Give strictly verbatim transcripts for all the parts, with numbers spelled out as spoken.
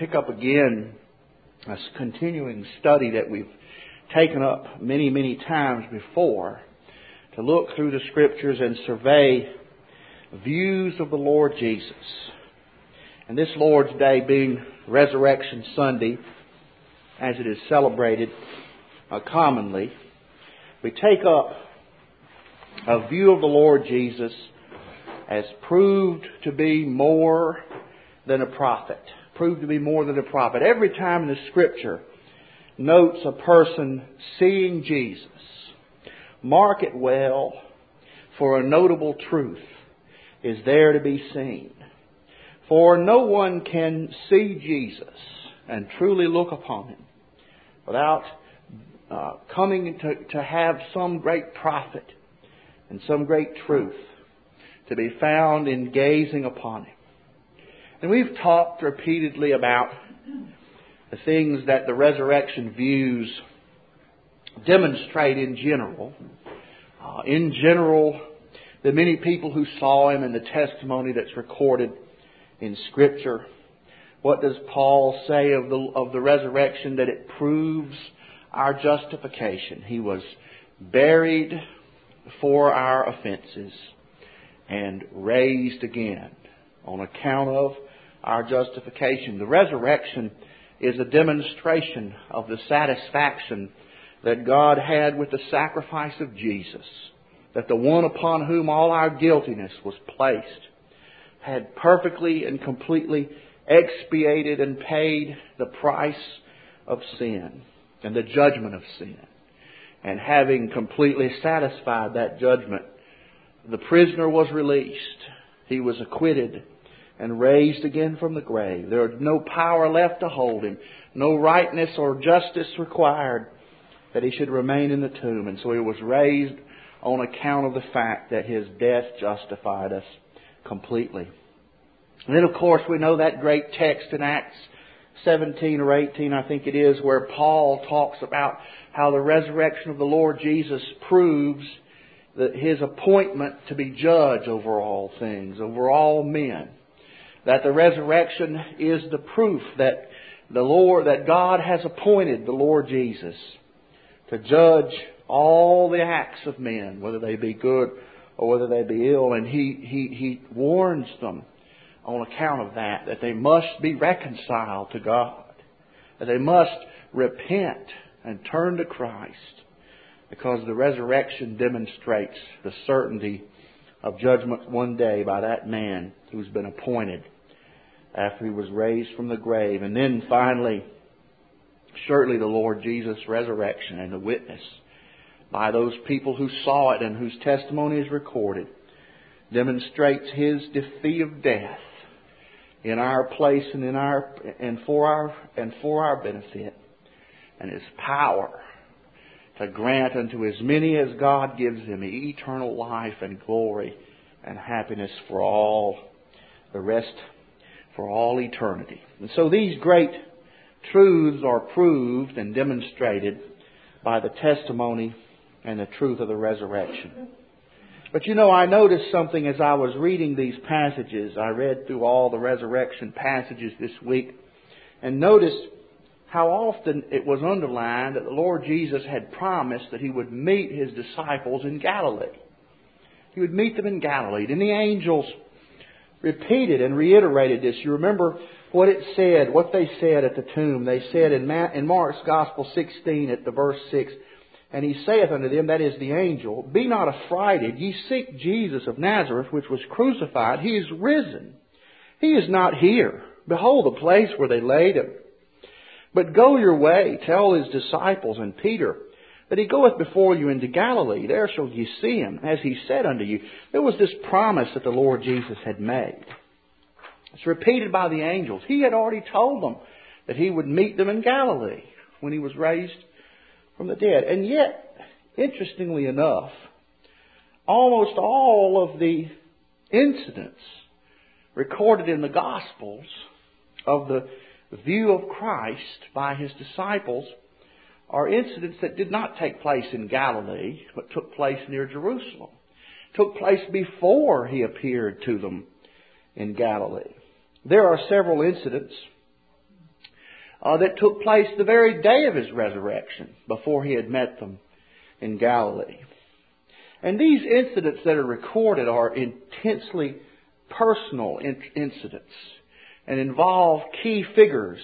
pick up again a continuing study that we've taken up many, many times before to look through the Scriptures and survey views of the Lord Jesus. And this Lord's Day being Resurrection Sunday, as it is celebrated uh, commonly, we take up a view of the Lord Jesus as proved to be more than a prophet. Proved to be more than a prophet. Every time in the Scripture notes a person seeing Jesus, mark it well, for a notable truth is there to be seen. For no one can see Jesus and truly look upon Him without uh, coming to, to have some great prophet and some great truth to be found in gazing upon Him. And we've talked repeatedly about the things that the resurrection views demonstrate in general. Uh, in general, the many people who saw Him and the testimony that's recorded in Scripture. What does Paul say of the of the resurrection? That it proves our justification. He was buried for our offenses and raised again on account of our justification. The resurrection is a demonstration of the satisfaction that God had with the sacrifice of Jesus. That the one upon whom all our guiltiness was placed had perfectly and completely expiated and paid the price of sin and the judgment of sin. And having completely satisfied that judgment, the prisoner was released. He was acquitted and raised again from the grave. There was no power left to hold him, no rightness or justice required that he should remain in the tomb. And so he was raised on account of the fact that his death justified us completely. And then, of course, we know that great text in Acts seventeen or eighteen, I think it is, where Paul talks about how the resurrection of the Lord Jesus proves that His appointment to be judge over all things, over all men. That the resurrection is the proof that the Lord, that God has appointed the Lord Jesus to judge all the acts of men, whether they be good or whether they be ill. And He, He, He warns them on account of that, that they must be reconciled to God, that they must repent and turn to Christ, because the resurrection demonstrates the certainty of judgment one day by that man who's been appointed after he was raised from the grave. And then finally, surely the Lord Jesus' resurrection and the witness by those people who saw it and whose testimony is recorded demonstrates His defeat of death in our place and in our and for our and for our benefit, and His power to grant unto as many as God gives them eternal life and glory and happiness for all the rest, for all eternity. And so these great truths are proved and demonstrated by the testimony and the truth of the resurrection. But you know, I noticed something as I was reading these passages. I read through all the resurrection passages this week and noticed how often it was underlined that the Lord Jesus had promised that He would meet His disciples in Galilee. He would meet them in Galilee. And the angels repeated and reiterated this. You remember what it said, what they said at the tomb. They said in, in Mark's Gospel sixteen at the verse six, "And He saith unto them," that is the angel, "Be not affrighted, ye seek Jesus of Nazareth, which was crucified. He is risen. He is not here. Behold the place where they laid Him. But go your way, tell His disciples and Peter that He goeth before you into Galilee. There shall ye see Him, as He said unto you." There was this promise that the Lord Jesus had made. It's repeated by the angels. He had already told them that He would meet them in Galilee when He was raised from the dead. And yet, interestingly enough, almost all of the incidents recorded in the Gospels of the view of Christ by His disciples are incidents that did not take place in Galilee, but took place near Jerusalem. Took place before He appeared to them in Galilee. There are several incidents uh, that took place the very day of His resurrection before He had met them in Galilee. And these incidents that are recorded are intensely personal in- incidents and involve key figures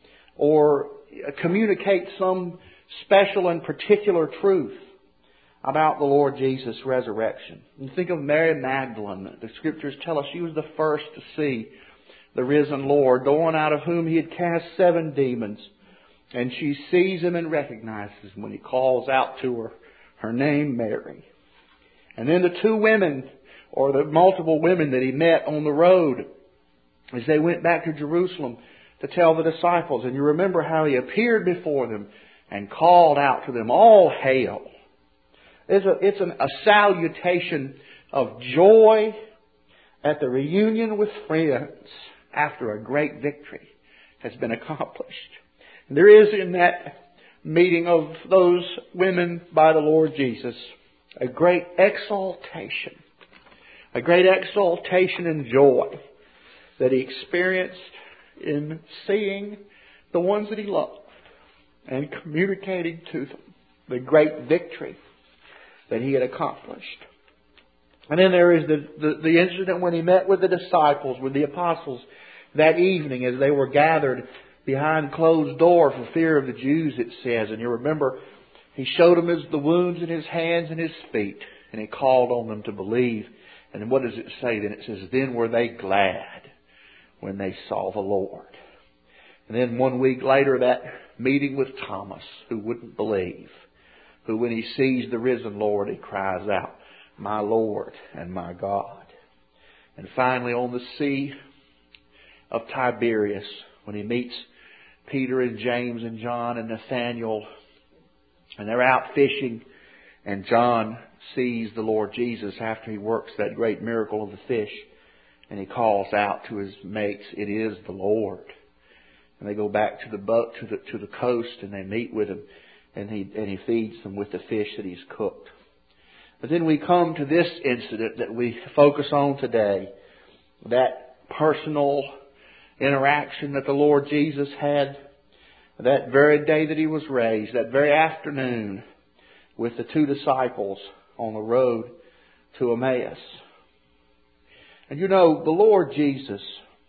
or communicate some special and particular truth about the Lord Jesus' resurrection. And think of Mary Magdalene. The Scriptures tell us she was the first to see the risen Lord, the one out of whom He had cast seven demons. And she sees Him and recognizes Him when He calls out to her, her name Mary. And then the two women, or the multiple women that He met on the road as they went back to Jerusalem to tell the disciples. And you remember how He appeared before them and called out to them, all hail. It's a, it's an, a salutation of joy at the reunion with friends after a great victory has been accomplished. And there is in that meeting of those women by the Lord Jesus a great exaltation, a great exaltation and joy that He experienced in seeing the ones that He loved and communicating to them the great victory that He had accomplished. And then there is the, the, the incident when He met with the disciples, with the apostles, that evening as they were gathered behind closed door for fear of the Jews, it says. And you remember, He showed them his, the wounds in His hands and His feet, and He called on them to believe. And what does it say then? It says, then were they glad when they saw the Lord. And then one week later, that meeting with Thomas, who wouldn't believe, who when he sees the risen Lord, he cries out, my Lord and my God. And finally on the Sea of Tiberias, when He meets Peter and James and John and Nathanael, and they're out fishing, and John sees the Lord Jesus after he works that great miracle of the fish, and he calls out to his mates, it is the Lord. And they go back to the boat, to the to the coast, and they meet with Him, and he and he feeds them with the fish that He's cooked. But then we come to this incident that we focus on today, that personal interaction that the Lord Jesus had that very day that He was raised, that very afternoon, with the two disciples on the road to Emmaus. And you know, the Lord Jesus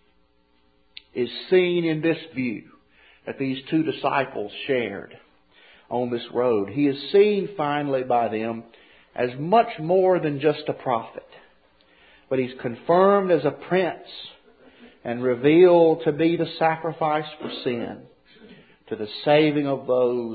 is seen in this view that these two disciples shared on this road. He is seen finally by them as much more than just a prophet, but He's confirmed as a prince and revealed to be the sacrifice for sin, to the saving of those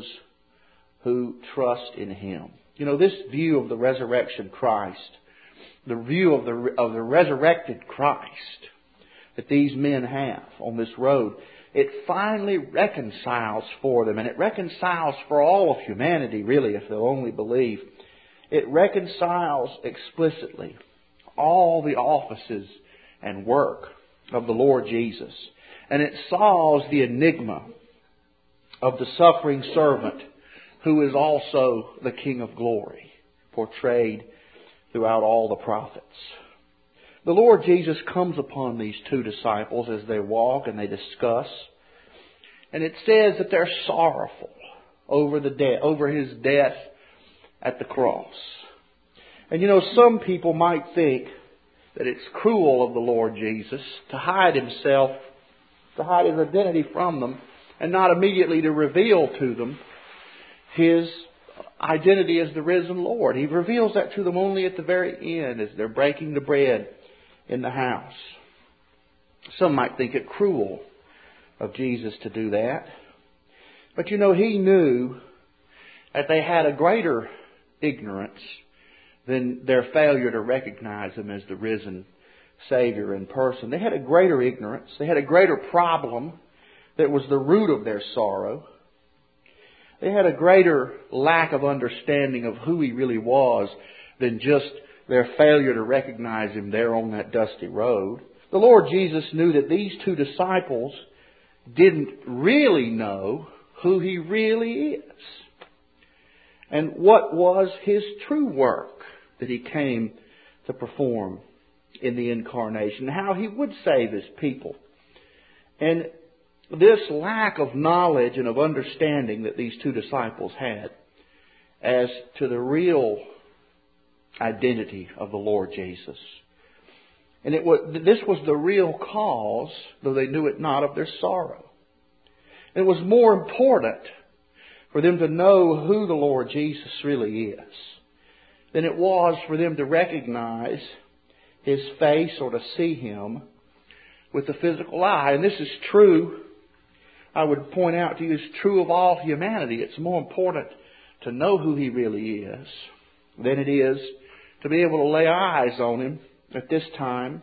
who trust in Him. You know, this view of the resurrection Christ, the view of the of the resurrected Christ that these men have on this road, it finally reconciles for them, and it reconciles for all of humanity, really, if they'll only believe. It reconciles explicitly all the offices and work of the Lord Jesus. And it solves the enigma of the suffering servant who is also the King of glory, portrayed throughout all the prophets. The Lord Jesus comes upon these two disciples as they walk and they discuss. And it says that they're sorrowful over the de- over His death at the cross. And you know, some people might think that it's cruel of the Lord Jesus to hide Himself, to hide His identity from them, and not immediately to reveal to them His identity as the risen Lord. He reveals that to them only at the very end as they're breaking the bread in the house. Some might think it cruel of Jesus to do that. But you know, He knew that they had a greater ignorance than their failure to recognize Him as the risen Savior in person. They had a greater ignorance. They had a greater problem that was the root of their sorrow. They had a greater lack of understanding of who He really was than just their failure to recognize Him there on that dusty road. The Lord Jesus knew that these two disciples didn't really know who He really is, and what was His true work that He came to perform in the incarnation, how He would save His people. And this lack of knowledge and of understanding that these two disciples had as to the real identity of the Lord Jesus. And it was, this was the real cause, though they knew it not, of their sorrow. It was more important for them to know who the Lord Jesus really is than it was for them to recognize His face or to see Him with the physical eye. And this is true, I would point out to you, is true of all humanity. It's more important to know who He really is than it is to be able to lay eyes on Him at this time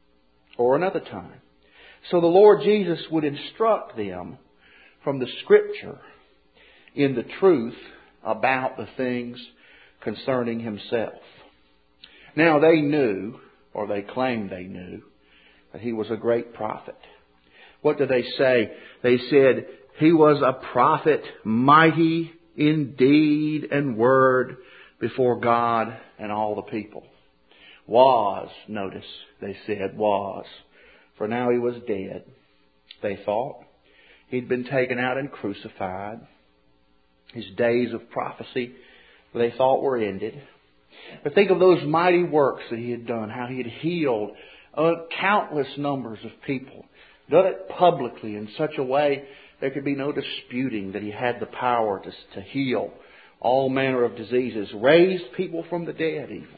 or another time. So the Lord Jesus would instruct them from the Scripture in the truth about the things concerning Himself. Now they knew, or they claimed they knew, that He was a great prophet. What did they say? They said, He was a prophet, mighty in deed and word before God and all the people. Was, notice, they said, was. For now He was dead, they thought. He'd been taken out and crucified. His days of prophecy, they thought, were ended. But think of those mighty works that He had done, how He had healed uh, countless numbers of people. Done it publicly in such a way there could be no disputing that He had the power to, to heal all manner of diseases. Raised people from the dead even.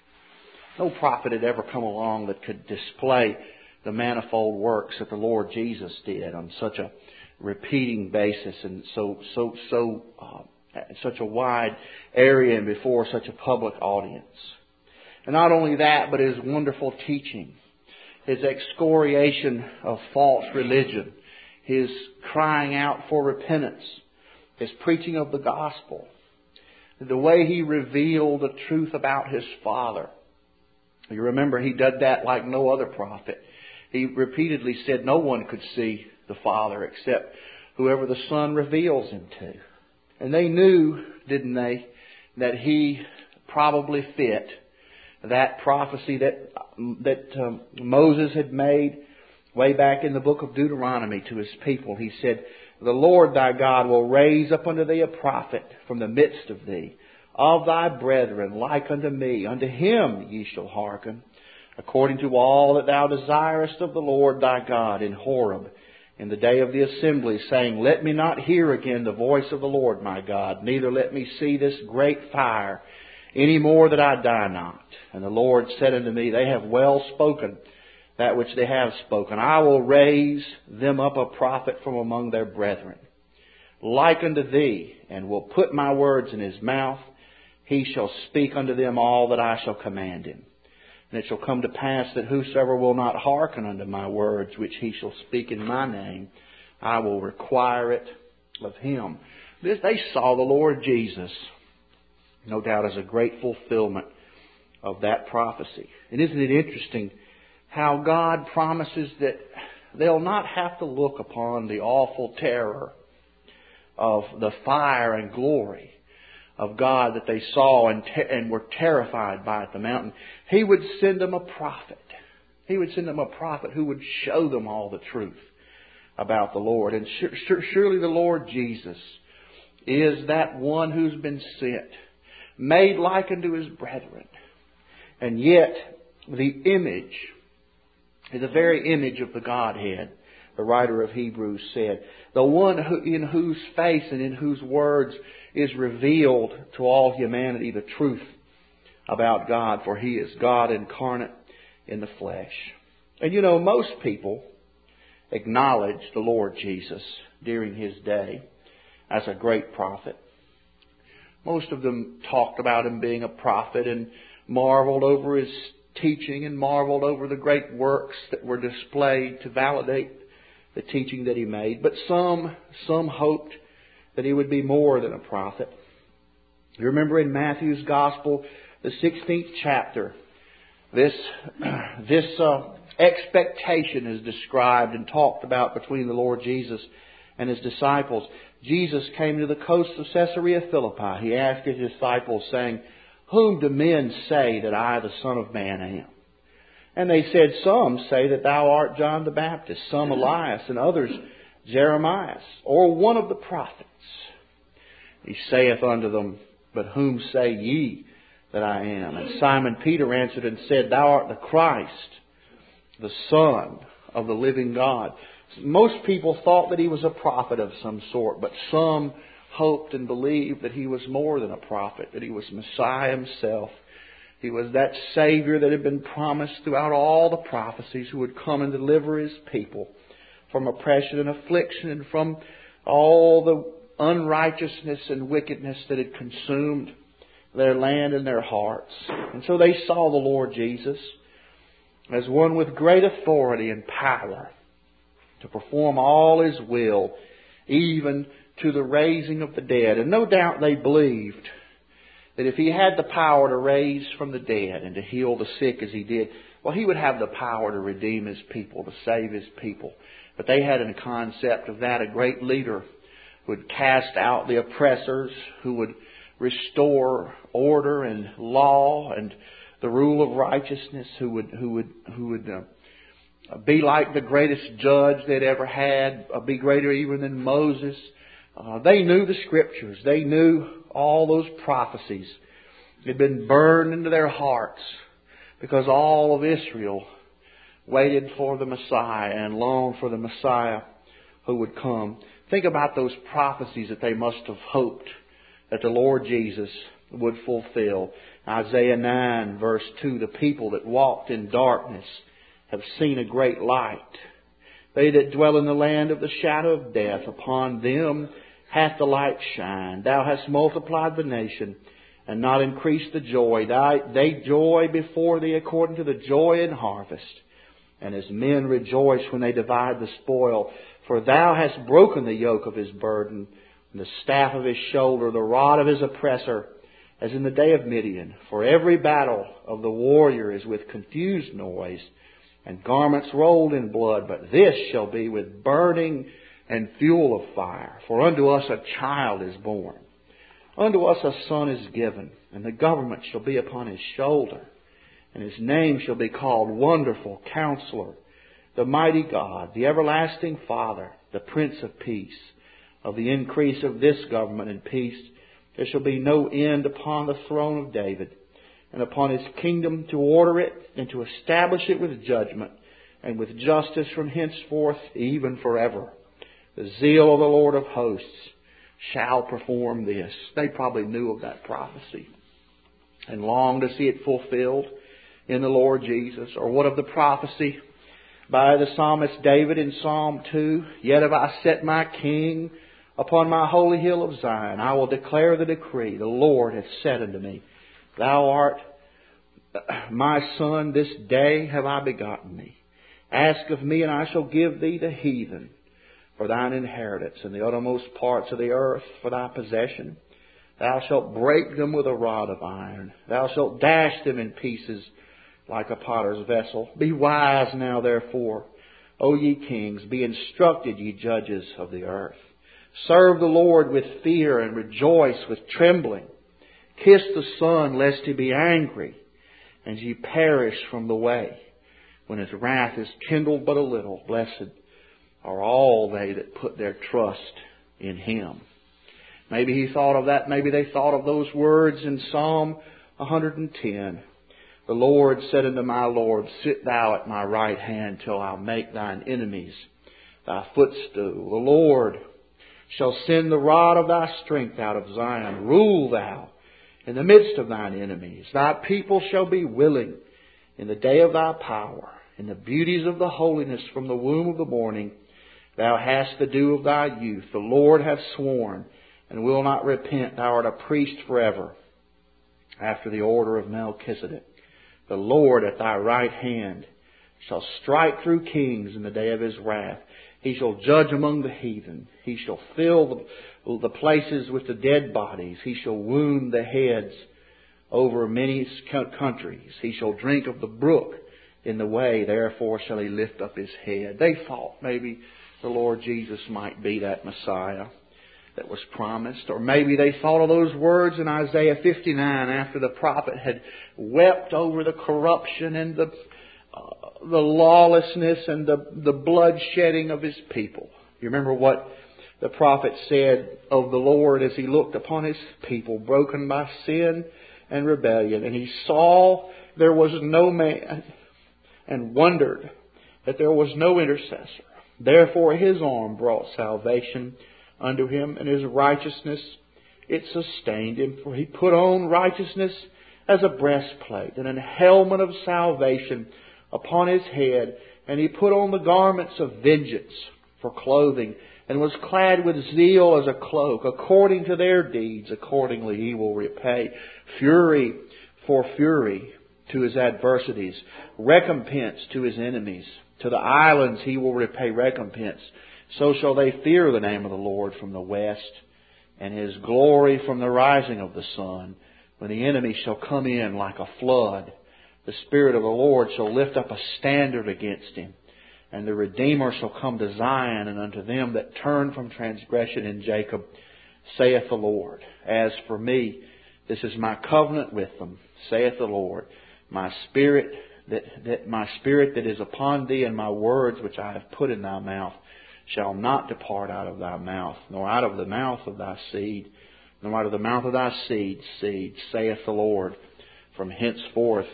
No prophet had ever come along that could display the manifold works that the Lord Jesus did on such a repeating basis and so so so uh, such a wide area and before such a public audience. And not only that, but His wonderful teaching, His excoriation of false religion, His crying out for repentance, His preaching of the gospel, the way He revealed the truth about His Father. You remember He did that like no other prophet. He repeatedly said no one could see the Father except whoever the Son reveals Him to. And they knew, didn't they, that He probably fit that prophecy that that um, Moses had made way back in the book of Deuteronomy to his people. He said, The Lord thy God will raise up unto thee a prophet from the midst of thee, of thy brethren, like unto me. Unto him ye shall hearken, according to all that thou desirest of the Lord thy God in Horeb, in the day of the assembly, saying, Let me not hear again the voice of the Lord my God, neither let me see this great fire, any more that I die not. And the Lord said unto me, They have well spoken that which they have spoken. I will raise them up a prophet from among their brethren, like unto thee, and will put my words in his mouth. He shall speak unto them all that I shall command him. And it shall come to pass that whosoever will not hearken unto my words, which he shall speak in my name, I will require it of him. This, they saw the Lord Jesus, no doubt, as a great fulfillment of that prophecy. And isn't it interesting how God promises that they'll not have to look upon the awful terror of the fire and glory of God that they saw and, te- and were terrified by at the mountain. He would send them a prophet. He would send them a prophet who would show them all the truth about the Lord. And sur- sur- surely the Lord Jesus is that one who's been sent, made like unto His brethren. And yet the image, the very image of the Godhead, the writer of Hebrews said, the one who, in whose face and in whose words is revealed to all humanity the truth about God, for He is God incarnate in the flesh. And you know, most people acknowledged the Lord Jesus during His day as a great prophet. Most of them talked about Him being a prophet and marveled over His teaching and marveled over the great works that were displayed to validate the teaching that He made. But some, some hoped that He would be more than a prophet. You remember in Matthew's Gospel, the sixteenth chapter, this, this uh, expectation is described and talked about between the Lord Jesus and His disciples. Jesus came to the coast of Caesarea Philippi. He asked His disciples, saying, Whom do men say that I, the Son of Man, am? And they said, Some say that thou art John the Baptist, some Elias, and others Jeremiah, or one of the prophets? He saith unto them, But whom say ye that I am? And Simon Peter answered and said, Thou art the Christ, the Son of the living God. Most people thought that he was a prophet of some sort, but some hoped and believed that he was more than a prophet, that he was Messiah himself. He was that Savior that had been promised throughout all the prophecies, who would come and deliver His people from oppression and affliction and from all the unrighteousness and wickedness that had consumed their land and their hearts. And so they saw the Lord Jesus as one with great authority and power to perform all His will, even to the raising of the dead. And no doubt they believed that if He had the power to raise from the dead and to heal the sick as He did, well, He would have the power to redeem His people, to save His people. But they had a concept of that, a great leader who would cast out the oppressors, who would restore order and law and the rule of righteousness, who would who would who would uh, be like the greatest judge they'd ever had, uh, be greater even than Moses. Uh, they knew the Scriptures. They knew all those prophecies. It had been burned into their hearts because all of Israel waited for the Messiah and longed for the Messiah who would come. Think about those prophecies that they must have hoped that the Lord Jesus would fulfill. Isaiah nine verse two, the people that walked in darkness have seen a great light. They that dwell in the land of the shadow of death, upon them hath the light shined. Thou hast multiplied the nation and not increased the joy. They joy before Thee according to the joy in harvest. And as men rejoice when they divide the spoil. For Thou hast broken the yoke of his burden, and the staff of his shoulder, the rod of his oppressor, as in the day of Midian. For every battle of the warrior is with confused noise, and garments rolled in blood. But this shall be with burning and fuel of fire. For unto us a child is born, unto us a son is given, and the government shall be upon his shoulder. And his name shall be called Wonderful Counselor, the Mighty God, the Everlasting Father, the Prince of Peace. Of the increase of this government and peace there shall be no end upon the throne of David, and upon his kingdom, to order it and to establish it with judgment and with justice from henceforth even forever. The zeal of the Lord of hosts shall perform this. They probably knew of that prophecy and longed to see it fulfilled in the Lord Jesus. Or what of the prophecy by the psalmist David in Psalm two? Yet have I set my King upon my holy hill of Zion. I will declare the decree. The Lord hath said unto me, Thou art my son, this day have I begotten thee. Ask of me, and I shall give thee the heathen for thine inheritance, and the uttermost parts of the earth for thy possession. Thou shalt break them with a rod of iron. Thou shalt dash them in pieces like a potter's vessel. Be wise now, therefore, O ye kings. Be instructed, ye judges of the earth. Serve the Lord with fear and rejoice with trembling. Kiss the Son, lest He be angry, and ye perish from the way, when His wrath is kindled but a little. Blessed are all they that put their trust in Him. Maybe he thought of that. Maybe they thought of those words in Psalm one hundred ten. The Lord said unto my Lord, Sit thou at my right hand till I make thine enemies thy footstool. The Lord shall send the rod of thy strength out of Zion. Rule thou in the midst of thine enemies. Thy people shall be willing in the day of thy power. In the beauties of the holiness from the womb of the morning, thou hast the dew of thy youth. The Lord hath sworn and will not repent. Thou art a priest forever, after the order of Melchizedek. The Lord at thy right hand shall strike through kings in the day of His wrath. He shall judge among the heathen. He shall fill the, the places with the dead bodies. He shall wound the heads over many countries. He shall drink of the brook in the way. Therefore shall he lift up his head. They thought maybe the Lord Jesus might be that Messiah that was promised. Or maybe they thought of those words in Isaiah fifty-nine after the prophet had wept over the corruption and the uh, the lawlessness and the, the bloodshedding of his people. You remember what the prophet said of the Lord as He looked upon His people broken by sin and rebellion. And He saw there was no man and wondered that there was no intercessor. Therefore His arm brought salvation unto Him, and His righteousness, it sustained Him. For He put on righteousness as a breastplate and an helmet of salvation upon His head. And He put on the garments of vengeance for clothing, and was clad with zeal as a cloak. According to their deeds, accordingly He will repay. Fury for fury to His adversities, recompense to His enemies. To the islands He will repay recompense. So shall they fear the name of the Lord from the west, and His glory from the rising of the sun. When the enemy shall come in like a flood, the Spirit of the Lord shall lift up a standard against him. And the Redeemer shall come to Zion, and unto them that turn from transgression in Jacob, saith the Lord. As for me, this is my covenant with them, saith the Lord. My spirit that, that my spirit that is upon thee, and my words which I have put in thy mouth, shall not depart out of thy mouth, nor out of the mouth of thy seed, nor out of the mouth of thy seed's seed, saith the Lord, from henceforth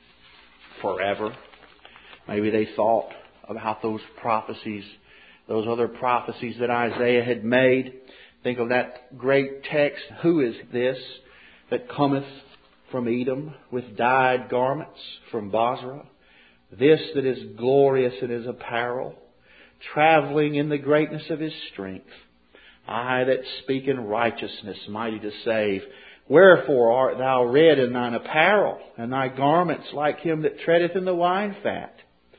forever. Maybe they thought about those prophecies, those other prophecies that Isaiah had made. Think of that great text, who is this that cometh from Edom with dyed garments from Bozrah? This that is glorious in His apparel, travelling in the greatness of His strength. I that speak in righteousness, mighty to save. Wherefore art thou red in thine apparel, and thy garments like him that treadeth in the wine fat?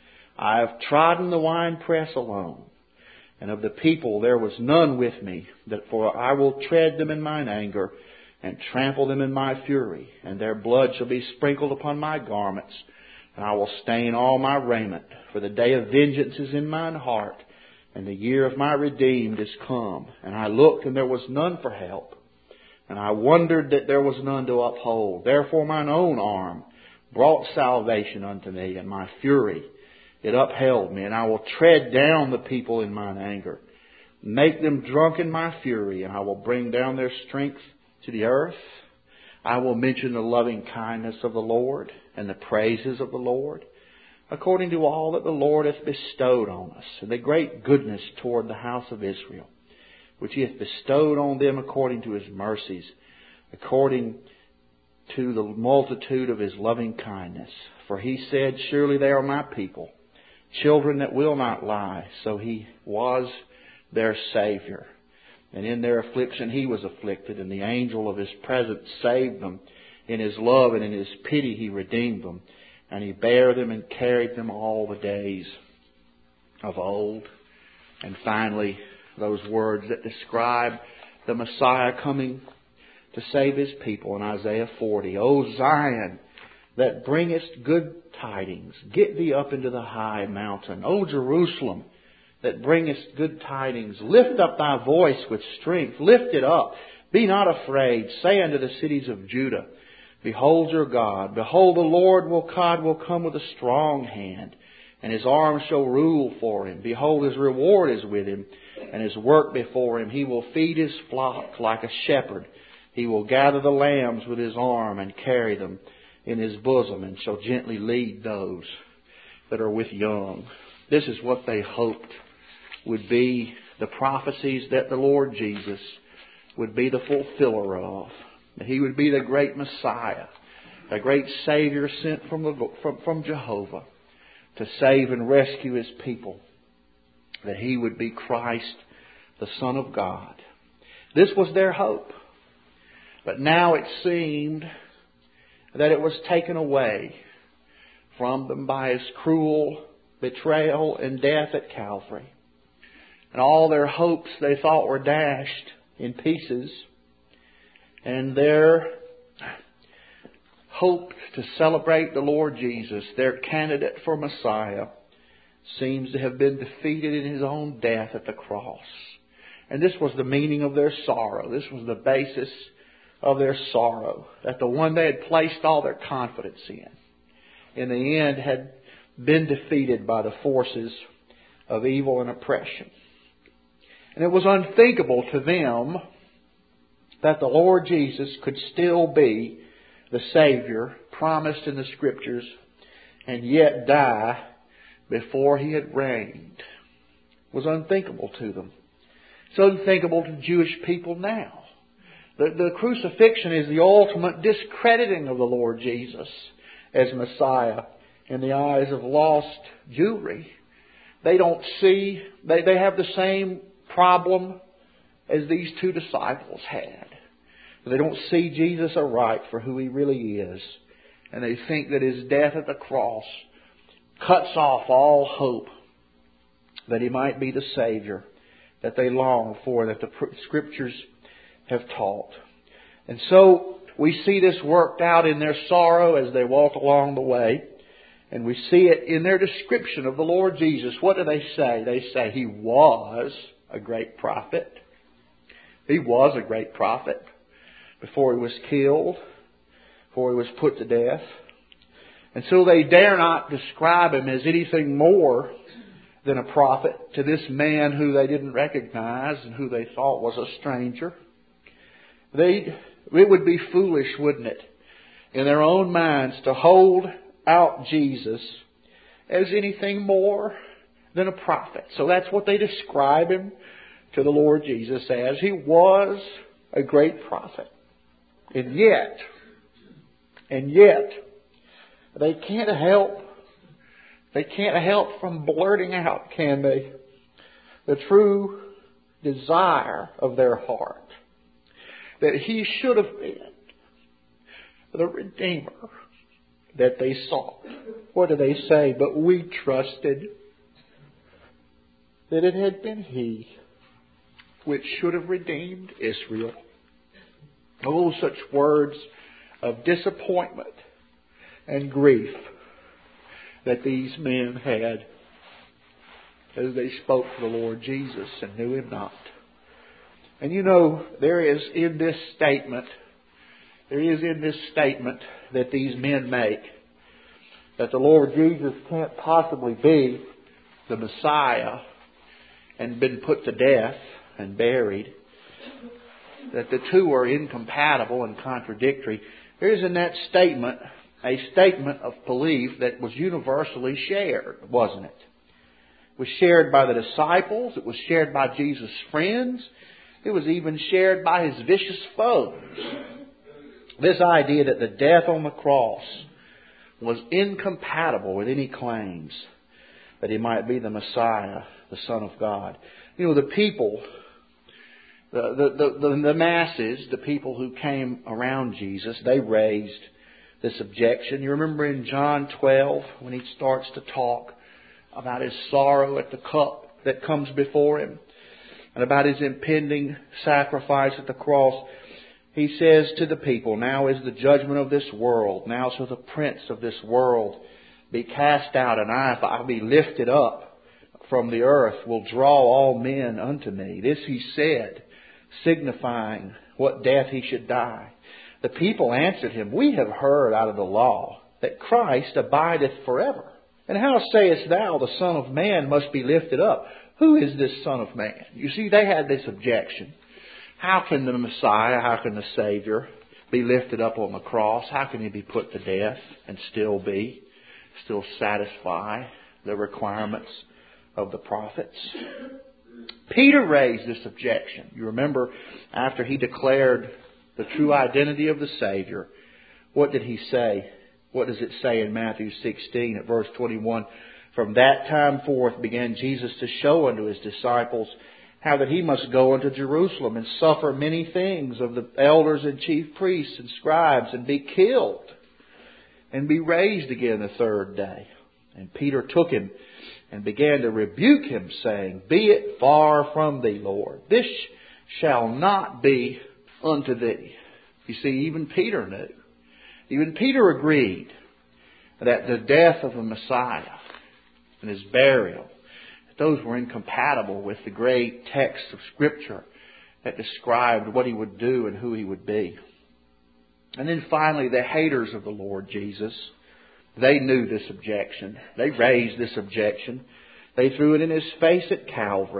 I have trodden the winepress alone, and of the people there was none with me. That for I will tread them in mine anger, and trample them in my fury, and their blood shall be sprinkled upon my garments, and I will stain all my raiment. For the day of vengeance is in mine heart, and the year of my redeemed is come. And I looked, and there was none for help, and I wondered that there was none to uphold. Therefore mine own arm brought salvation unto me, and my fury, it upheld me. And I will tread down the people in mine anger, make them drunk in my fury, and I will bring down their strength to the earth. I will mention the loving kindness of the Lord, and the praises of the Lord, according to all that the Lord hath bestowed on us, and the great goodness toward the house of Israel, which He hath bestowed on them according to His mercies, according to the multitude of His loving kindness. For He said, surely they are my people, children that will not lie. So He was their Saviour. And in their affliction He was afflicted, and the angel of His presence saved them. In His love and in His pity He redeemed them. And He bare them and carried them all the days of old. And finally, those words that describe the Messiah coming to save His people in Isaiah forty. O Zion, that bringest good tidings, get thee up into the high mountain. O Jerusalem, that bringest good tidings, lift up thy voice with strength. Lift it up. Be not afraid. Say unto the cities of Judah, behold your God. Behold, the Lord will God will come with a strong hand, and His arm shall rule for Him. Behold, His reward is with Him, and His work before Him. He will feed His flock like a shepherd. He will gather the lambs with His arm and carry them in His bosom, and shall gently lead those that are with young. This is what they hoped would be the prophecies that the Lord Jesus would be the fulfiller of. That He would be the great Messiah, the great Savior sent from, the, from, from Jehovah to save and rescue His people. That He would be Christ, the Son of God. This was their hope. But now it seemed that it was taken away from them by His cruel betrayal and death at Calvary. And all their hopes they thought were dashed in pieces. And their hope to celebrate the Lord Jesus, their candidate for Messiah, seems to have been defeated in His own death at the cross. And this was the meaning of their sorrow. This was the basis of their sorrow. That the one they had placed all their confidence in, in the end had been defeated by the forces of evil and oppression. And it was unthinkable to them that the Lord Jesus could still be the Savior promised in the Scriptures and yet die before He had reigned. It was unthinkable to them. It's unthinkable to Jewish people now. The, the crucifixion is the ultimate discrediting of the Lord Jesus as Messiah in the eyes of lost Jewry. They don't see, they, they have the same problem as these two disciples had. They don't see Jesus aright for who He really is. And they think that His death at the cross cuts off all hope that He might be the Savior that they long for, that the Scriptures have taught. And so we see this worked out in their sorrow as they walk along the way. And we see it in their description of the Lord Jesus. What do they say? They say He was a great prophet. He was a great prophet before He was killed, before He was put to death. And so they dare not describe Him as anything more than a prophet to this man who they didn't recognize and who they thought was a stranger. They, it would be foolish, wouldn't it, in their own minds to hold out Jesus as anything more than a prophet. So that's what they describe Him to the Lord Jesus as. He was a great prophet. And yet, and yet, they can't help, they can't help from blurting out, can they, the true desire of their heart. That He should have been the Redeemer that they sought. What do they say? But we trusted that it had been He which should have redeemed Israel. Oh, such words of disappointment and grief that these men had as they spoke to the Lord Jesus and knew Him not. And you know, there is in this statement, there is in this statement that these men make that the Lord Jesus can't possibly be the Messiah and been put to death and buried, that the two are incompatible and contradictory. There is in that statement a statement of belief that was universally shared, wasn't it? It was shared by the disciples. It was shared by Jesus' friends. It was even shared by His vicious foes. This idea that the death on the cross was incompatible with any claims that He might be the Messiah, the Son of God. You know, the people, the, the, the, the masses, the people who came around Jesus, they raised this objection. You remember in John twelve when He starts to talk about His sorrow at the cup that comes before Him and about His impending sacrifice at the cross. He says to the people, now is the judgment of this world. Now shall the prince of this world be cast out. And I, if I be lifted up from the earth, will draw all men unto me. This He said, signifying what death He should die. The people answered Him, we have heard out of the law that Christ abideth forever. And how sayest thou, the Son of Man must be lifted up? Who is this Son of Man? You see, they had this objection. How can the Messiah, how can the Savior be lifted up on the cross? How can He be put to death and still be, still satisfy the requirements of the prophets? Peter raised this objection. You remember after he declared the true identity of the Savior, what did he say? What does it say in Matthew sixteen at verse twenty-one? From that time forth began Jesus to show unto His disciples how that He must go unto Jerusalem and suffer many things of the elders and chief priests and scribes and be killed and be raised again the third day. And Peter took Him and began to rebuke Him, saying, be it far from Thee, Lord. This shall not be unto Thee. You see, even Peter knew. Even Peter agreed that the death of the Messiah and His burial, those were incompatible with the great text of Scripture that described what He would do and who He would be. And then finally, the haters of the Lord Jesus, they knew this objection. They raised this objection. They threw it in His face at Calvary.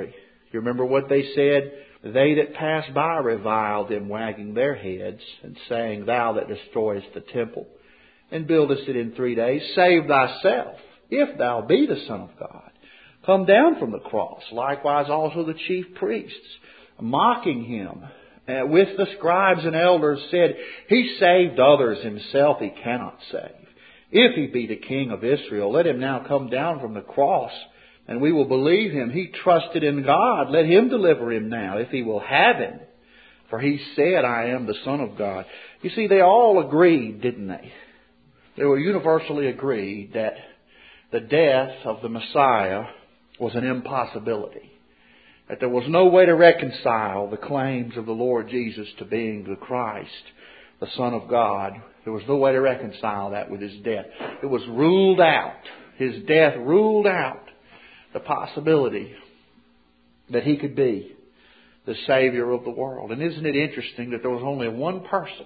You remember what they said? They that pass by reviled them, wagging their heads, and saying, Thou that destroyest the temple, and buildest it in three days, save thyself, if thou be the Son of God. Come down from the cross. Likewise also the chief priests, mocking him, uh, with the scribes and elders, said, He saved others, himself he cannot save. If he be the King of Israel, let him now come down from the cross, and we will believe him. He trusted in God. Let him deliver him now, if he will have him. For he said, I am the Son of God. You see, they all agreed, didn't they? They were universally agreed that the death of the Messiah was an impossibility. That there was no way to reconcile the claims of the Lord Jesus to being the Christ, the Son of God. There was no way to reconcile that with his death. It was ruled out. His death ruled out the possibility that he could be the Savior of the world. And isn't it interesting that there was only one person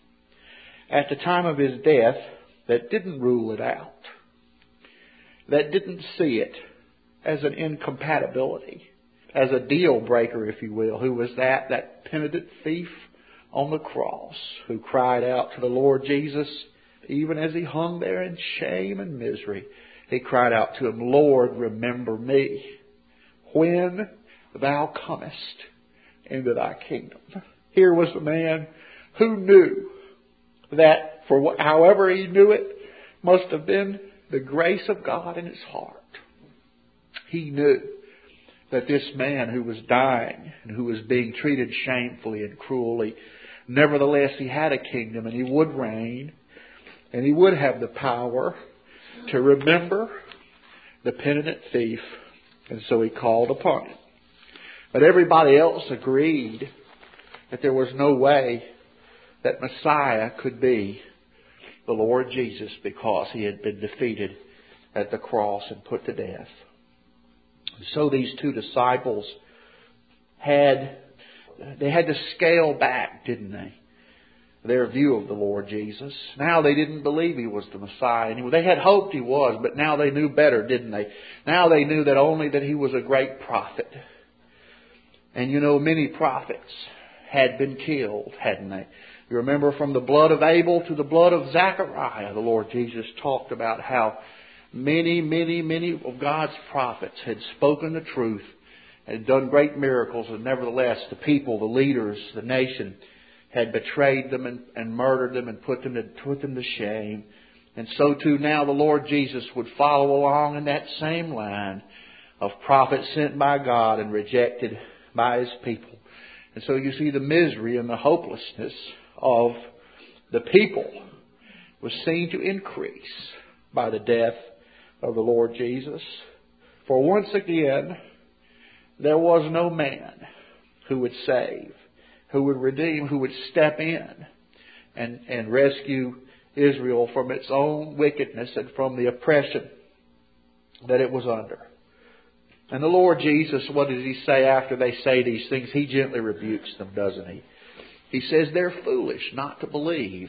at the time of his death that didn't rule it out, that didn't see it as an incompatibility, as a deal breaker, if you will. Who was that? That penitent thief on the cross, who cried out to the Lord Jesus, even as he hung there in shame and misery. He cried out to him, Lord, remember me when thou comest into thy kingdom. Here was the man who knew that, for however he knew it, must have been the grace of God in his heart. He knew that this man who was dying and who was being treated shamefully and cruelly, nevertheless he had a kingdom, and he would reign, and he would have the power to remember the penitent thief. And so he called upon him. But everybody else agreed that there was no way that Messiah could be the Lord Jesus, because he had been defeated at the cross and put to death. So these two disciples had, they had to scale back, didn't they? Their view of the Lord Jesus. Now they didn't believe he was the Messiah anymore. They had hoped he was, but now they knew better, didn't they? Now they knew that only that he was a great prophet. And you know, many prophets had been killed, hadn't they? You remember, from the blood of Abel to the blood of Zechariah, the Lord Jesus talked about how many, many, many of God's prophets had spoken the truth, had done great miracles, and nevertheless the people, the leaders, the nation had betrayed them and, and murdered them and put them to, put them to shame. And so too now the Lord Jesus would follow along in that same line of prophets sent by God and rejected by his people. And so you see, the misery and the hopelessness of the people was seen to increase by the death of the Lord Jesus. For once again, there was no man who would save, who would redeem, who would step in and, and rescue Israel from its own wickedness and from the oppression that it was under. And the Lord Jesus, what does he say after they say these things? He gently rebukes them, doesn't he? He says they're foolish not to believe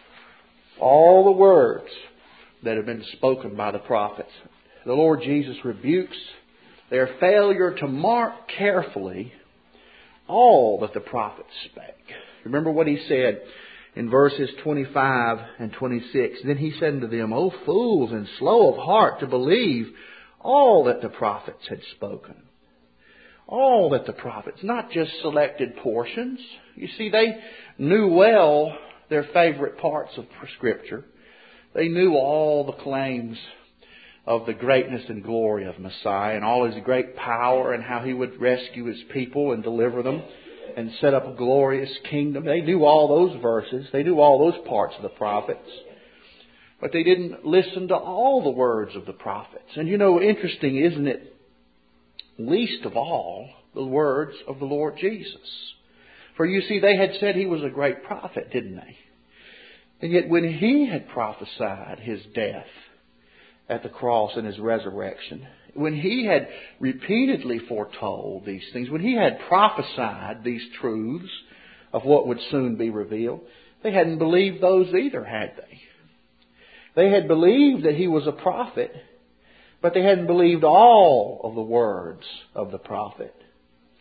all the words that have been spoken by the prophets. The Lord Jesus rebukes their failure to mark carefully all that the prophets spake. Remember what he said in verses twenty-five and twenty-six. Then he said unto them, O fools, and slow of heart to believe all that the prophets had spoken. All that the prophets, not just selected portions. You see, they knew well their favorite parts of Scripture. They knew all the claims of the greatness and glory of Messiah and all his great power and how he would rescue his people and deliver them and set up a glorious kingdom. They knew all those verses. They knew all those parts of the prophets. But they didn't listen to all the words of the prophets. And you know, interesting, isn't it? Least of all, the words of the Lord Jesus. For you see, they had said he was a great prophet, didn't they? And yet when he had prophesied his death at the cross and his resurrection, when he had repeatedly foretold these things, when he had prophesied these truths of what would soon be revealed, they hadn't believed those either, had they? They had believed that he was a prophet, but they hadn't believed all of the words of the prophet.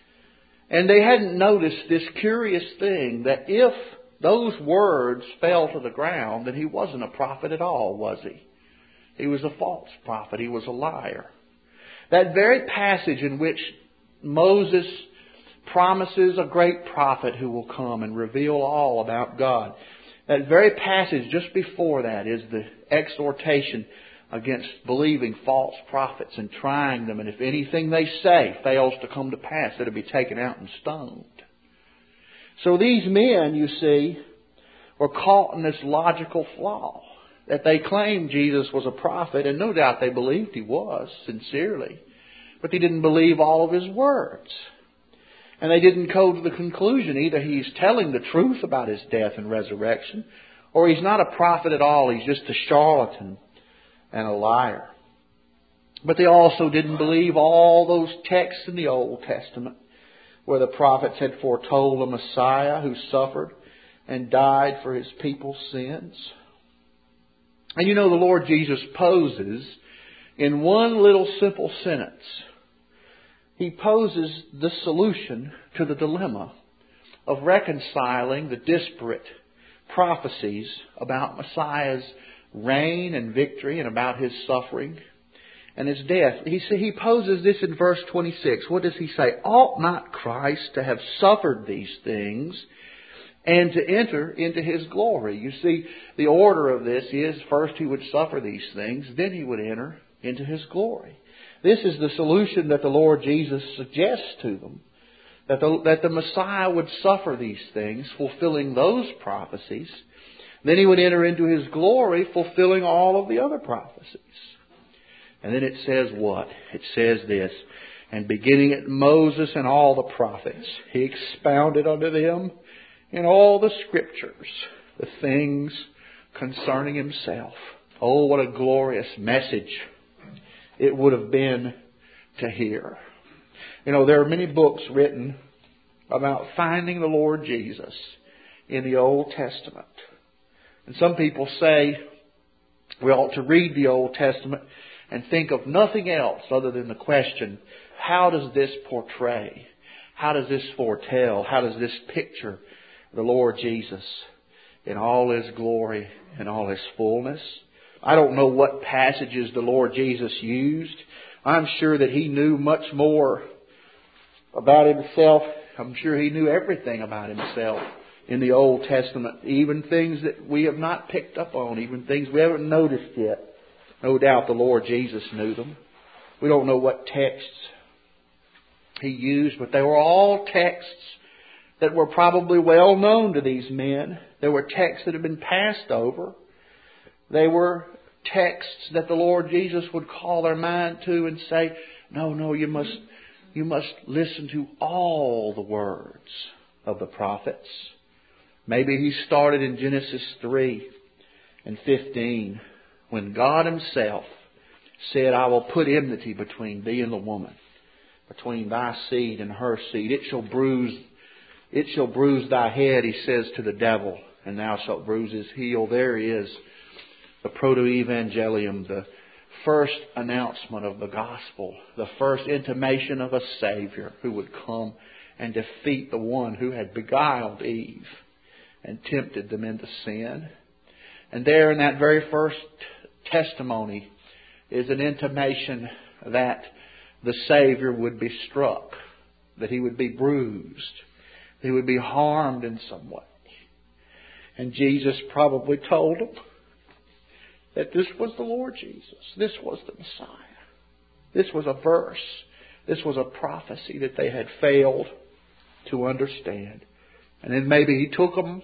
And they hadn't noticed this curious thing, that if those words fell to the ground, then he wasn't a prophet at all, was he? He was a false prophet. He was a liar. That very passage in which Moses promises a great prophet who will come and reveal all about God, that very passage just before that is the exhortation against believing false prophets and trying them. And if anything they say fails to come to pass, it'll be taken out and stoned. So these men, you see, were caught in this logical flaw, that they claimed Jesus was a prophet, and no doubt they believed He was, sincerely. But they didn't believe all of His words. And they didn't come to the conclusion either He's telling the truth about His death and resurrection, or He's not a prophet at all, He's just a charlatan and a liar. But they also didn't believe all those texts in the Old Testament where the prophets had foretold a Messiah who suffered and died for His people's sins. And you know, the Lord Jesus poses in one little simple sentence. He poses the solution to the dilemma of reconciling the disparate prophecies about Messiah's reign and victory and about His suffering and His death. He he poses this in verse twenty-six. What does He say? Ought not Christ to have suffered these things and to enter into His glory? You see, the order of this is first He would suffer these things, then He would enter into His glory. This is the solution that the Lord Jesus suggests to them. That the, that the Messiah would suffer these things, fulfilling those prophecies. Then He would enter into His glory, fulfilling all of the other prophecies. And then it says what? It says this, and beginning at Moses and all the prophets, He expounded unto them in all the Scriptures the things concerning Himself. Oh, what a glorious message it would have been to hear. You know, there are many books written about finding the Lord Jesus in the Old Testament. And some people say we ought to read the Old Testament and think of nothing else other than the question, how does this portray? How does this foretell? How does this picture the Lord Jesus in all His glory and all His fullness? I don't know what passages the Lord Jesus used. I'm sure that He knew much more about Himself. I'm sure He knew everything about Himself in the Old Testament. Even things that we have not picked up on. Even things we haven't noticed yet. No doubt the Lord Jesus knew them. We don't know what texts He used, but they were all texts that were probably well known to these men. They were texts that had been passed over. They were texts that the Lord Jesus would call their mind to and say, no, no, you must, you must listen to all the words of the prophets. Maybe He started in Genesis three and fifteen when God Himself said, I will put enmity between thee and the woman, between thy seed and her seed. It shall bruise, it shall bruise thy head, He says to the devil, and thou shalt bruise his heel. There is the proto-evangelium, the first announcement of the gospel, the first intimation of a Savior who would come and defeat the one who had beguiled Eve and tempted them into sin. And there in that very first testimony is an intimation that the Savior would be struck, that He would be bruised, that He would be harmed in some way. And Jesus probably told them that this was the Lord Jesus. This was the Messiah. This was a verse. This was a prophecy that they had failed to understand. And then maybe He took them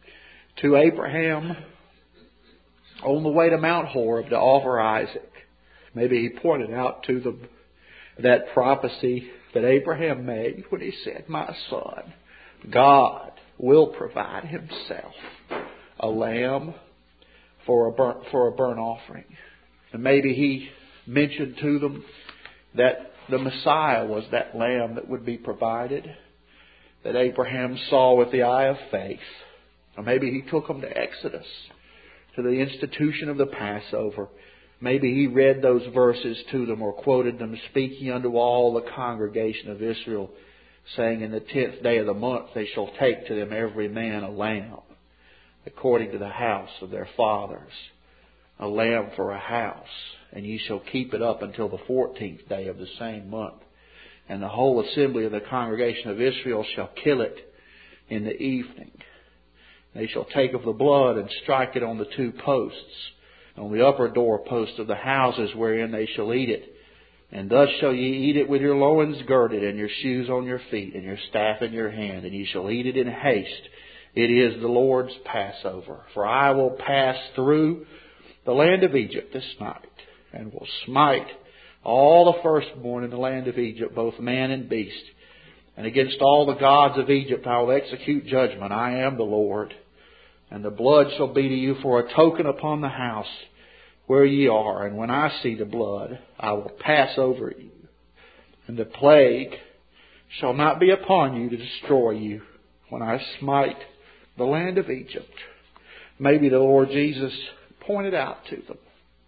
to Abraham on the way to Mount Horeb to offer Isaac. Maybe He pointed out to them that prophecy that Abraham made when he said, my son, God will provide Himself a lamb for a burnt, for a burnt offering. And maybe He mentioned to them that the Messiah was that lamb that would be provided, that Abraham saw with the eye of faith. Or maybe He took them to Exodus, to the institution of the Passover. Maybe He read those verses to them or quoted them, speaking unto all the congregation of Israel saying, in the tenth day of the month they shall take to them every man a lamb, according to the house of their fathers, a lamb for a house. And ye shall keep it up until the fourteenth day of the same month. And the whole assembly of the congregation of Israel shall kill it in the evening. They shall take of the blood and strike it on the two posts, on the upper doorpost of the houses wherein they shall eat it. And thus shall ye eat it with your loins girded, and your shoes on your feet, and your staff in your hand, and ye shall eat it in haste. It is the Lord's Passover. For I will pass through the land of Egypt this night, and will smite all the firstborn in the land of Egypt, both man and beast. And against all the gods of Egypt I will execute judgment. I am the Lord. And the blood shall be to you for a token upon the house where ye are. And when I see the blood, I will pass over you. And the plague shall not be upon you to destroy you when I smite the land of Egypt. Maybe the Lord Jesus pointed out to them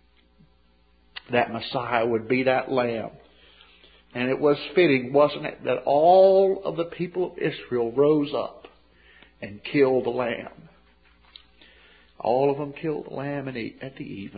that Messiah would be that lamb. And it was fitting, wasn't it, that all of the people of Israel rose up and killed the lamb. All of them killed the lamb at the even.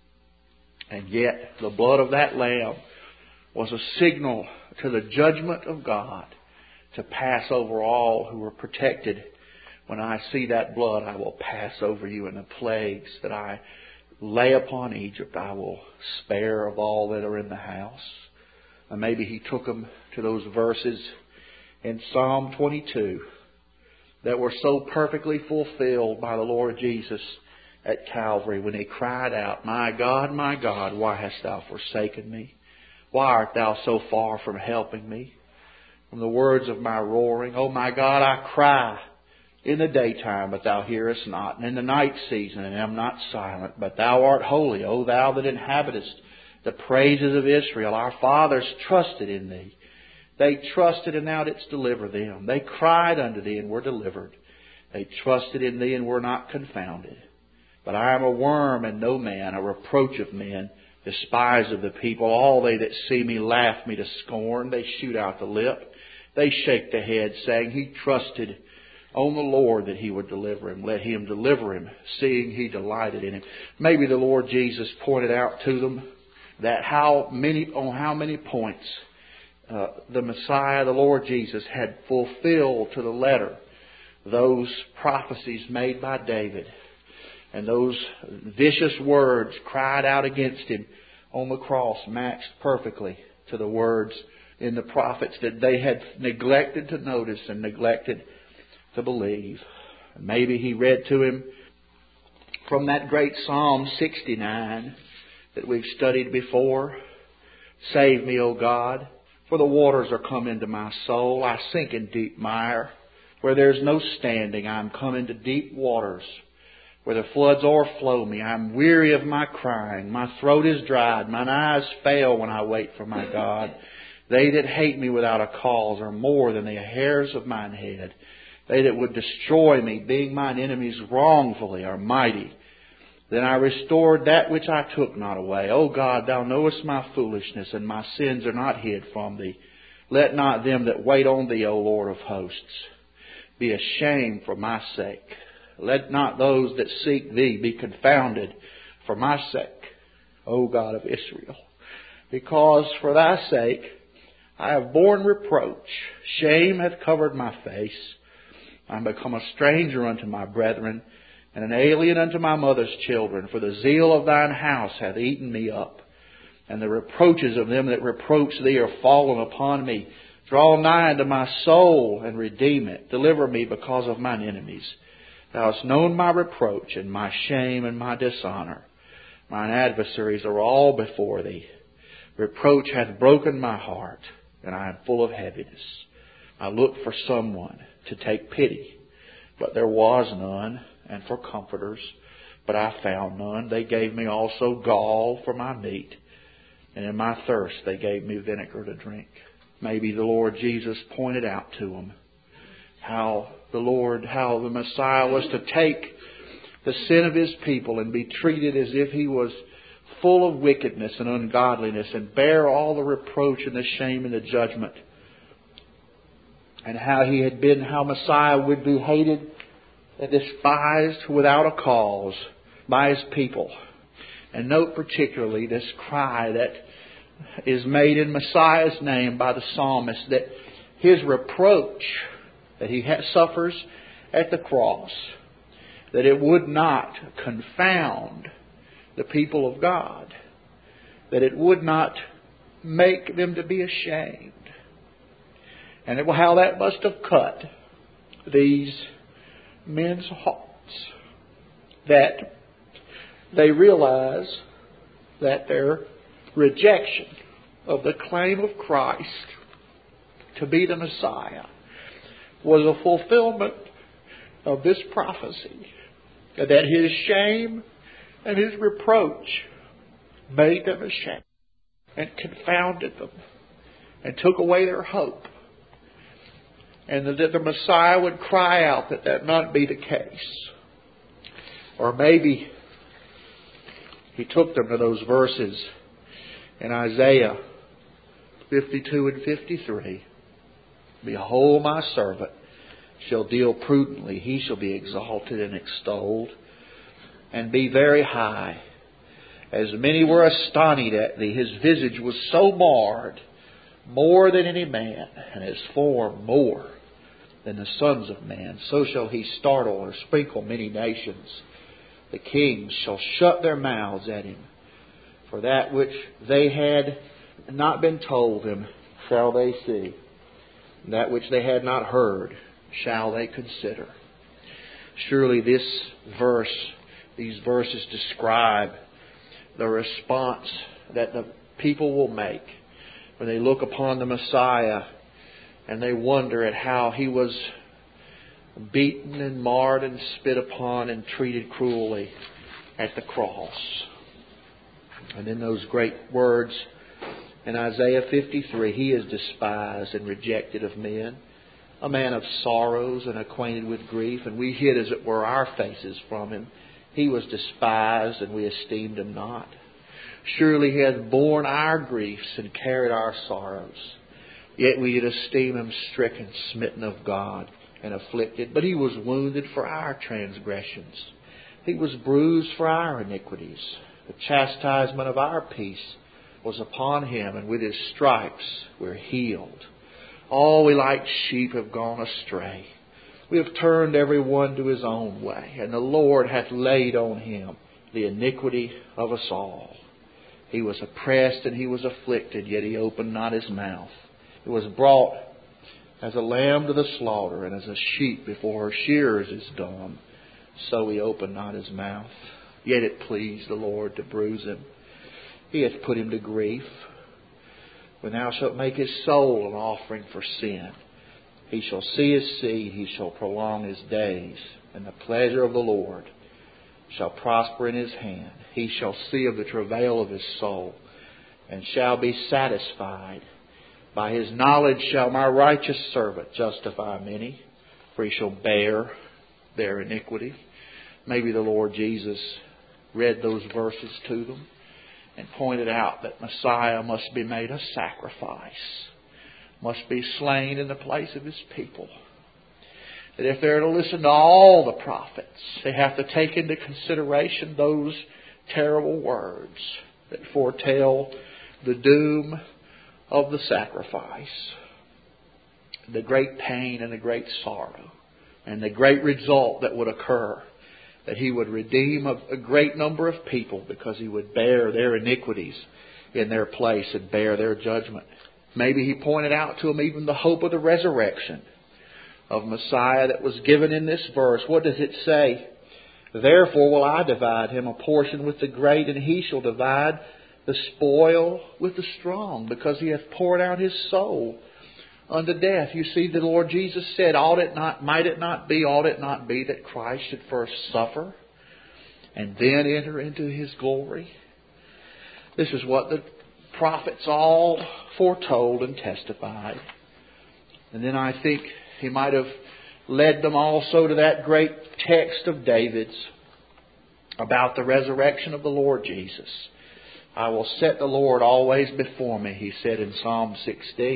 And yet the blood of that lamb was a signal to the judgment of God to pass over all who were protected. When I see that blood, I will pass over you, and the plagues that I lay upon Egypt, I will spare of all that are in the house. And maybe he took them to those verses in Psalm twenty-two that were so perfectly fulfilled by the Lord Jesus at Calvary when He cried out, My God, my God, why hast thou forsaken me? Why art thou so far from helping me? From the words of my roaring, O my God, I cry in the daytime, but thou hearest not, and in the night season, and am not silent. But thou art holy, O thou that inhabitest the praises of Israel. Our fathers trusted in thee. They trusted, and thou didst deliver them. They cried unto thee, and were delivered. They trusted in thee, and were not confounded. But I am a worm, and no man, a reproach of men, despised of the people. All they that see me laugh me to scorn. They shoot out the lip. They shake the head, saying, He trusted on the Lord that He would deliver him. Let Him deliver him, seeing He delighted in him. Maybe the Lord Jesus pointed out to them that how many, on how many points uh, the Messiah, the Lord Jesus, had fulfilled to the letter those prophecies made by David. And those vicious words cried out against Him on the cross matched perfectly to the words in the prophets that they had neglected to notice and neglected to believe. And maybe He read to him from that great Psalm sixty-nine that we've studied before. Save me, O God, for the waters are come into my soul. I sink in deep mire. Where there's no standing, I am come into deep waters. Where the floods o'erflow me, I am weary of my crying. My throat is dried, mine eyes fail when I wait for my God. They that hate me without a cause are more than the hairs of mine head. They that would destroy me, being mine enemies wrongfully, are mighty. Then I restored that which I took not away. O God, Thou knowest my foolishness, and my sins are not hid from Thee. Let not them that wait on Thee, O Lord of hosts, be ashamed for my sake. Let not those that seek Thee be confounded for my sake, O God of Israel. Because for Thy sake I have borne reproach. Shame hath covered my face. I am become a stranger unto my brethren, and an alien unto my mother's children. For the zeal of Thine house hath eaten me up, and the reproaches of them that reproach Thee are fallen upon me. Draw nigh unto my soul, and redeem it. Deliver me because of mine enemies. Thou hast known my reproach, and my shame, and my dishonour. Mine adversaries are all before Thee. Reproach hath broken my heart, and I am full of heaviness. I looked for someone to take pity, but there was none, and for comforters, but I found none. They gave me also gall for my meat, and in my thirst they gave me vinegar to drink. Maybe the Lord Jesus pointed out to them how the Lord, how the Messiah was to take the sin of His people and be treated as if He was full of wickedness and ungodliness, and bear all the reproach and the shame and the judgment and how he had been, how Messiah would be hated and despised without a cause by his people. And note particularly this cry that is made in Messiah's name by the psalmist, that his reproach that he suffers at the cross, that it would not confound the people of God, that it would not make them to be ashamed. And how that must have cut these men's hearts, that they realize that their rejection of the claim of Christ to be the Messiah was a fulfillment of this prophecy, that his shame and his reproach made them ashamed and confounded them and took away their hope, and that the Messiah would cry out that that not be the case. Or maybe he took them to those verses in Isaiah fifty-two and fifty-three. Behold, my servant shall deal prudently. He shall be exalted and extolled, and be very high. As many were astonished at thee, his visage was so marred, more than any man, and his form more than the sons of man. So shall he startle or sprinkle many nations. The kings shall shut their mouths at him. For that which they had not been told them shall they see. And that which they had not heard shall they consider. Surely this verse, these verses describe the response that the people will make when they look upon the Messiah and they wonder at how he was beaten and marred and spit upon and treated cruelly at the cross. And in those great words in Isaiah fifty-three, he is despised and rejected of men, a man of sorrows and acquainted with grief, and we hid, as it were, our faces from him. He was despised, and we esteemed him not. Surely he hath borne our griefs and carried our sorrows. Yet we did esteem him stricken, smitten of God, and afflicted. But he was wounded for our transgressions. He was bruised for our iniquities. The chastisement of our peace was upon him, and with his stripes we're healed. All we like sheep have gone astray. We have turned every one to his own way, and the Lord hath laid on him the iniquity of us all. He was oppressed and he was afflicted, yet he opened not his mouth. He was brought as a lamb to the slaughter, and as a sheep before her shearers is dumb, so he opened not his mouth. Yet it pleased the Lord to bruise him. He hath put him to grief. When thou shalt make his soul an offering for sin, he shall see his seed, he shall prolong his days, and the pleasure of the Lord shall prosper in his hand. He shall see of the travail of his soul, and shall be satisfied. By his knowledge shall my righteous servant justify many, for he shall bear their iniquity. Maybe the Lord Jesus read those verses to them and pointed out that Messiah must be made a sacrifice, must be slain in the place of his people. That if they're to listen to all the prophets, they have to take into consideration those terrible words that foretell the doom of the sacrifice, the great pain and the great sorrow, and the great result that would occur, that he would redeem a, a great number of people because he would bear their iniquities in their place and bear their judgment. Maybe he pointed out to them even the hope of the resurrection of Messiah that was given in this verse. What does it say? Therefore will I divide him a portion with the great, and he shall divide the spoil with the strong, because he hath poured out his soul unto death. You see, the Lord Jesus said, ought it not, might it not be, ought it not be that Christ should first suffer and then enter into his glory? This is what the prophets all foretold and testified. And then I think he might have led them also to that great text of David's about the resurrection of the Lord Jesus. I will set the Lord always before me, he said in Psalm sixteen.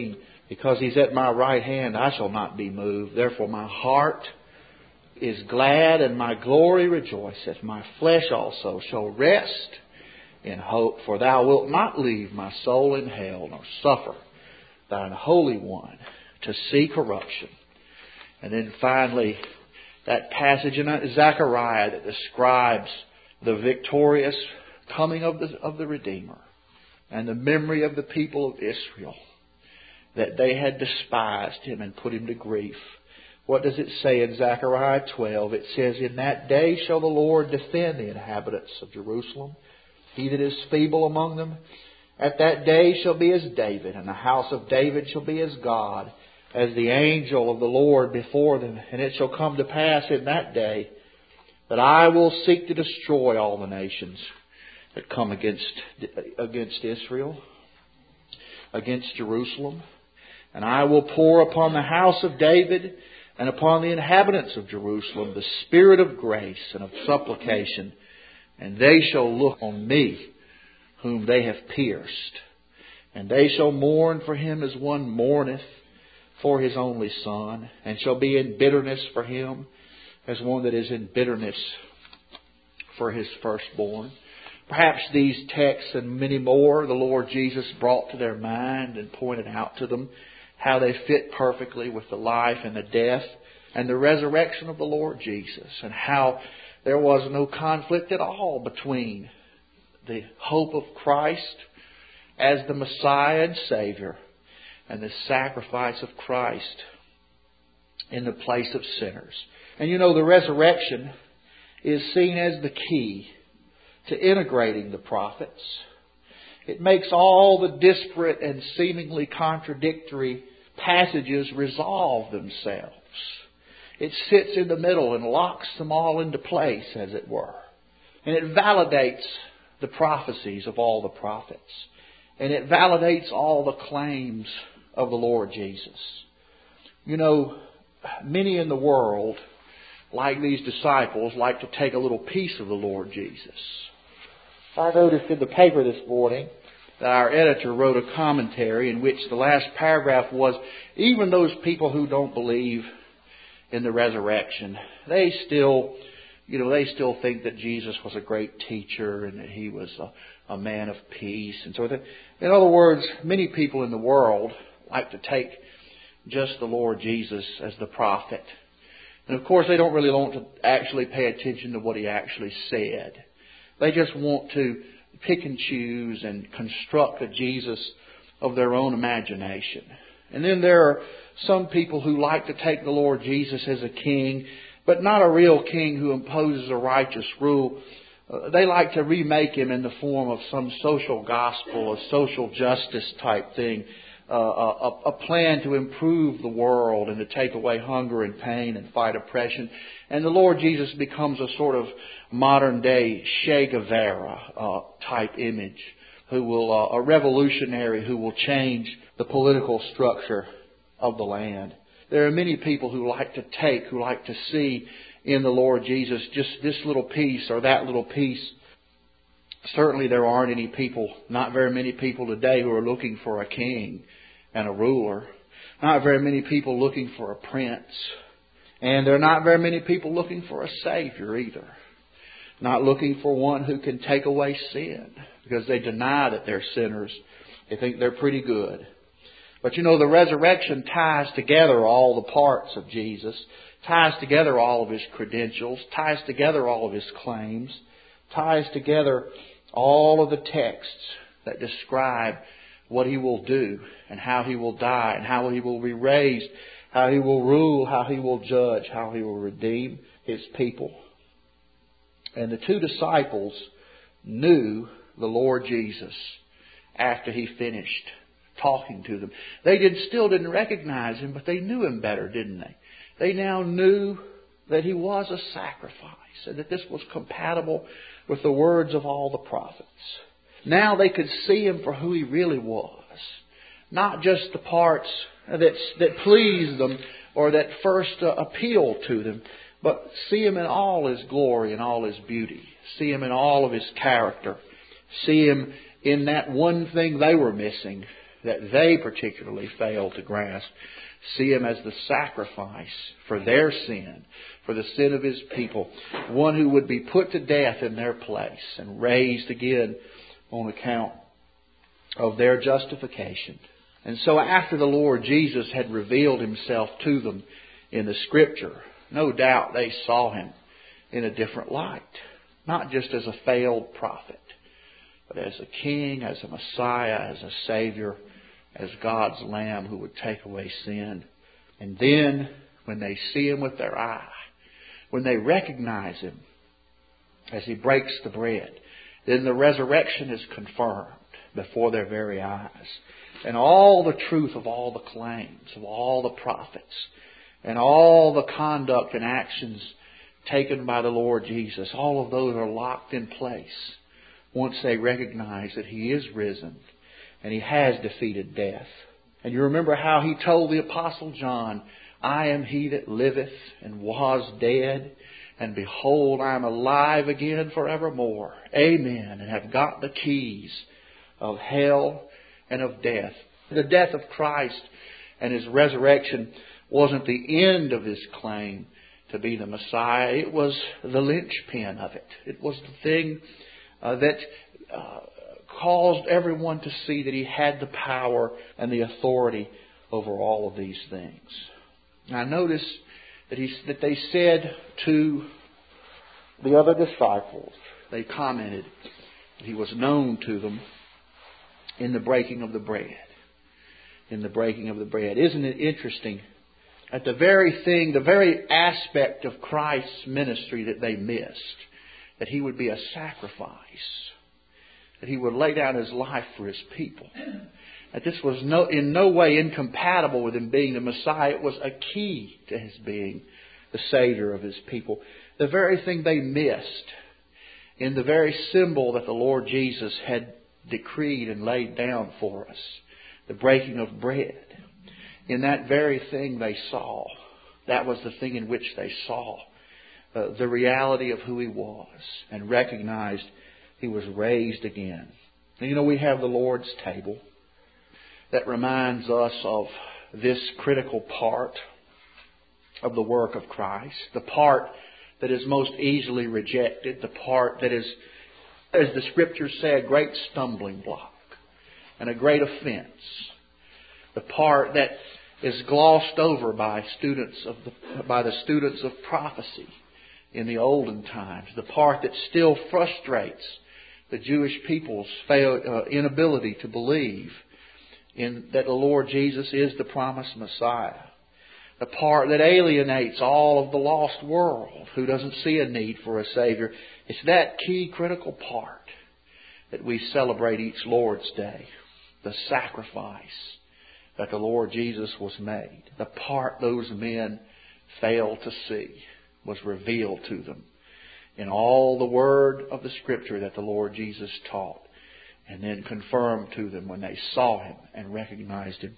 Because He's at my right hand, I shall not be moved. Therefore my heart is glad and my glory rejoiceth. My flesh also shall rest in hope. For Thou wilt not leave my soul in hell, nor suffer Thine Holy One to see corruption. And then finally, that passage in Zechariah that describes the victorious coming of the, of the Redeemer and the memory of the people of Israel, that they had despised Him and put Him to grief. What does it say in Zechariah twelve? It says, In that day shall the Lord defend the inhabitants of Jerusalem. He that is feeble among them, at that day shall be as David, and the house of David shall be as God, as the angel of the Lord before them. And it shall come to pass in that day that I will seek to destroy all the nations that come against, against Israel, against Jerusalem. And I will pour upon the house of David and upon the inhabitants of Jerusalem the spirit of grace and of supplication. And they shall look on me, whom they have pierced. And they shall mourn for him as one mourneth for his only son, and shall be in bitterness for him as one that is in bitterness for his firstborn. Perhaps these texts and many more the Lord Jesus brought to their mind and pointed out to them how they fit perfectly with the life and the death and the resurrection of the Lord Jesus, and how there was no conflict at all between the hope of Christ as the Messiah and Savior and the sacrifice of Christ in the place of sinners. And you know, the resurrection is seen as the key to integrating the prophets. It makes all the disparate and seemingly contradictory passages resolve themselves. It sits in the middle and locks them all into place, as it were. And it validates the prophecies of all the prophets. And it validates all the claims of the Lord Jesus. You know, many in the world, like these disciples, like to take a little piece of the Lord Jesus. I noticed in the paper this morning that our editor wrote a commentary in which the last paragraph was, even those people who don't believe in the resurrection, they still, you know, they still think that Jesus was a great teacher and that He was a, a man of peace. And so, that, in other words, many people in the world like to take just the Lord Jesus as the prophet. And of course, they don't really want to actually pay attention to what He actually said. They just want to pick and choose and construct a Jesus of their own imagination. And then there are some people who like to take the Lord Jesus as a king, but not a real king who imposes a righteous rule. Uh, they like to remake Him in the form of some social gospel, a social justice type thing, uh, a, a plan to improve the world and to take away hunger and pain and fight oppression. And the Lord Jesus becomes a sort of modern day Che Guevara uh, type image, who will uh, a revolutionary who will change the political structure of the land. There are many people who like to take, who like to see in the Lord Jesus just this little piece or that little piece. Certainly there aren't any people, not very many people today who are looking for a king and a ruler. Not very many people looking for a prince. And there are not very many people looking for a Savior either. Not looking for one who can take away sin, because they deny that they're sinners. They think they're pretty good. But you know, the resurrection ties together all the parts of Jesus, ties together all of His credentials, ties together all of His claims, ties together all of the texts that describe what He will do and how He will die and how He will be raised, how He will rule, how He will judge, how He will redeem His people. And the two disciples knew the Lord Jesus after He finished talking to them. They did, still didn't recognize Him, but they knew Him better, didn't they? They now knew that He was a sacrifice and that this was compatible with the words of all the prophets. Now they could see Him for who He really was. Not just the parts that, that pleased them or that first uh, appealed to them, but see Him in all His glory and all His beauty. See Him in all of His character. See Him in that one thing they were missing, that they particularly fail to grasp. See Him as the sacrifice for their sin, for the sin of His people. One who would be put to death in their place and raised again on account of their justification. And so after the Lord Jesus had revealed Himself to them in the Scripture, no doubt they saw Him in a different light. Not just as a failed prophet, but as a King, as a Messiah, as a Savior, as God's Lamb who would take away sin. And then, when they see Him with their eye, when they recognize Him as He breaks the bread, then the resurrection is confirmed before their very eyes. And all the truth of all the claims of all the prophets and all the conduct and actions taken by the Lord Jesus, all of those are locked in place once they recognize that He is risen and He has defeated death. And you remember how He told the Apostle John, I am He that liveth and was dead, and behold, I am alive again forevermore. Amen. And have got the keys of hell and of death. The death of Christ and His resurrection wasn't the end of His claim to be the Messiah. It was the linchpin of it. It was the thing uh, that uh, caused everyone to see that He had the power and the authority over all of these things. Now notice that, he, that they said to the other disciples, they commented that He was known to them in the breaking of the bread. In the breaking of the bread. Isn't it interesting? At the very thing, the very aspect of Christ's ministry that they missed, that He would be a sacrifice, that He would lay down His life for His people. That this was no, in no way incompatible with Him being the Messiah. It was a key to His being the Savior of His people. The very thing they missed in the very symbol that the Lord Jesus had decreed and laid down for us, the breaking of bread. In that very thing they saw, that was the thing in which they saw uh, the reality of who He was and recognized He was raised again. And you know, we have the Lord's table that reminds us of this critical part of the work of Christ, the part that is most easily rejected, the part that is, as the Scriptures say, a great stumbling block and a great offense. The part that is glossed over by students of the, by the students of prophecy in the olden times. The part that still frustrates the Jewish people's fail, uh, inability to believe in that the Lord Jesus is the promised Messiah. The part that alienates all of the lost world who doesn't see a need for a Savior. It's that key critical part that we celebrate each Lord's Day. The sacrifice that the Lord Jesus was made. The part those men failed to see was revealed to them in all the word of the Scripture that the Lord Jesus taught, and then confirmed to them when they saw Him and recognized Him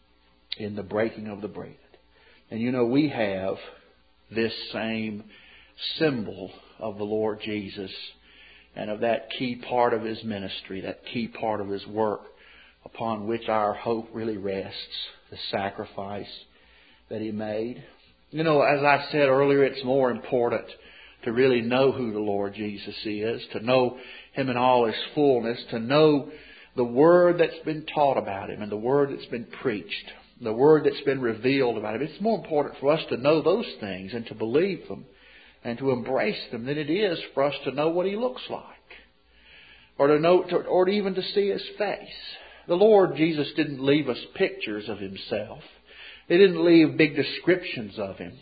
in the breaking of the bread. And you know, we have this same symbol of the Lord Jesus and of that key part of His ministry, that key part of His work, upon which our hope really rests, the sacrifice that He made. You know, as I said earlier, it's more important to really know who the Lord Jesus is, to know Him in all His fullness, to know the Word that's been taught about Him and the Word that's been preached, the Word that's been revealed about Him. It's more important for us to know those things and to believe them and to embrace them than it is for us to know what He looks like or to know, or even to see His face. The Lord Jesus didn't leave us pictures of Himself. They didn't leave big descriptions of Him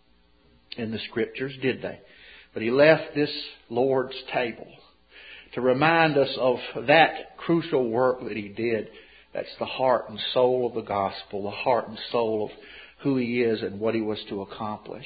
in the Scriptures, did they? But He left this Lord's table to remind us of that crucial work that He did. That's the heart and soul of the gospel, the heart and soul of who He is and what He was to accomplish.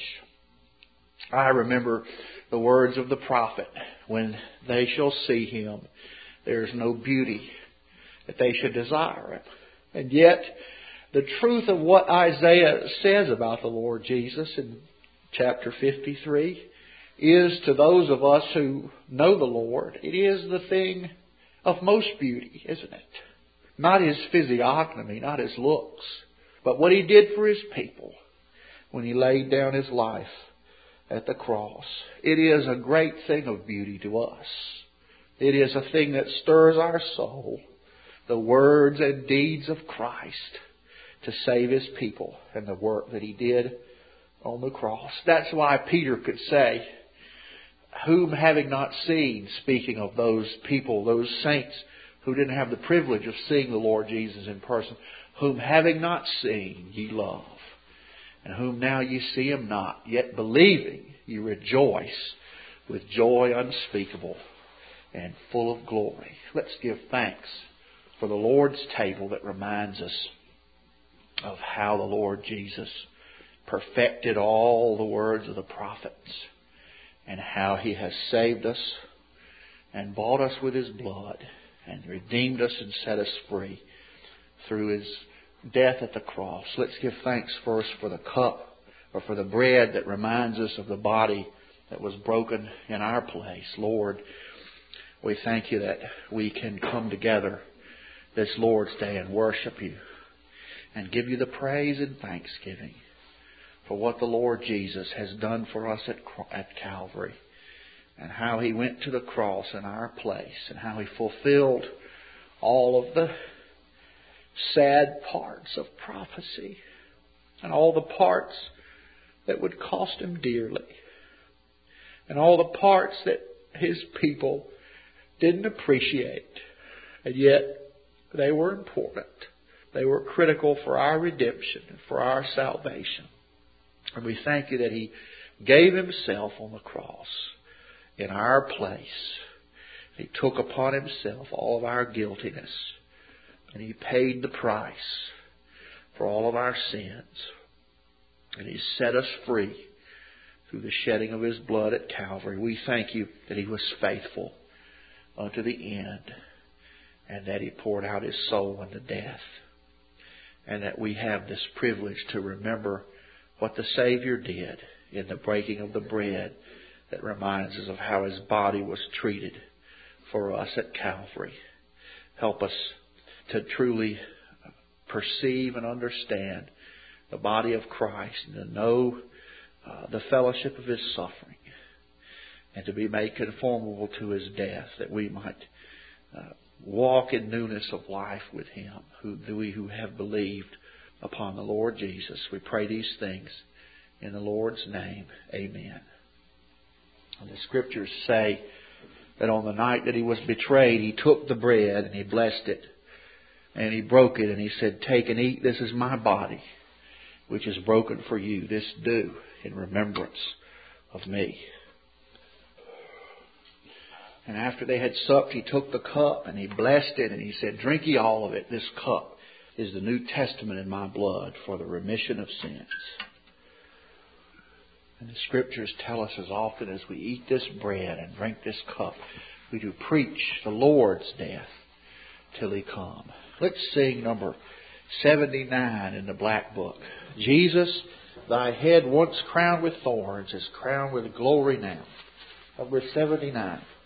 I remember the words of the prophet, when they shall see Him, there is no beauty that they should desire Him. And yet, the truth of what Isaiah says about the Lord Jesus in chapter fifty-three is, to those of us who know the Lord, it is the thing of most beauty, isn't it? Not His physiognomy, not His looks, but what He did for His people when He laid down His life at the cross. It is a great thing of beauty to us. It is a thing that stirs our soul, the words and deeds of Christ to save His people and the work that He did on the cross. That's why Peter could say, whom having not seen, speaking of those people, those saints who didn't have the privilege of seeing the Lord Jesus in person, whom having not seen ye love, and whom now ye see Him not, yet believing ye rejoice with joy unspeakable and full of glory. Let's give thanks for the Lord's table that reminds us of how the Lord Jesus perfected all the words of the prophets, and how He has saved us and bought us with His blood and redeemed us and set us free through His death at the cross. Let's give thanks first for the cup, or for the bread that reminds us of the body that was broken in our place. Lord, we thank You that we can come together this Lord's Day and worship You and give You the praise and thanksgiving for what the Lord Jesus has done for us at, at Calvary, and how He went to the cross in our place, and how He fulfilled all of the sad parts of prophecy and all the parts that would cost Him dearly, and all the parts that His people didn't appreciate, and yet they were important. They were critical for our redemption and for our salvation. And we thank You that He gave Himself on the cross in our place. He took upon Himself all of our guiltiness, and He paid the price for all of our sins. And He set us free through the shedding of His blood at Calvary. We thank You that He was faithful unto the end, and that He poured out His soul unto death, and that we have this privilege to remember what the Savior did in the breaking of the bread that reminds us of how His body was treated for us at Calvary. Help us to truly perceive and understand the body of Christ, and to know uh, the fellowship of His suffering, and to be made conformable to His death, that we might uh, walk in newness of life with Him, who we who have believed upon the Lord Jesus. We pray these things in the Lord's name. Amen. And the Scriptures say that on the night that He was betrayed, He took the bread and He blessed it, and He broke it, and He said, "Take and eat. This is my body, which is broken for you. This do in remembrance of me." And after they had supped, He took the cup and He blessed it, and He said, "Drink ye all of it. This cup is the New Testament in my blood for the remission of sins." And the Scriptures tell us, as often as we eat this bread and drink this cup, we do preach the Lord's death till He come. Let's sing number seventy-nine in the Black Book. "Jesus, Thy head once crowned with thorns is crowned with glory now." Number seventy-nine.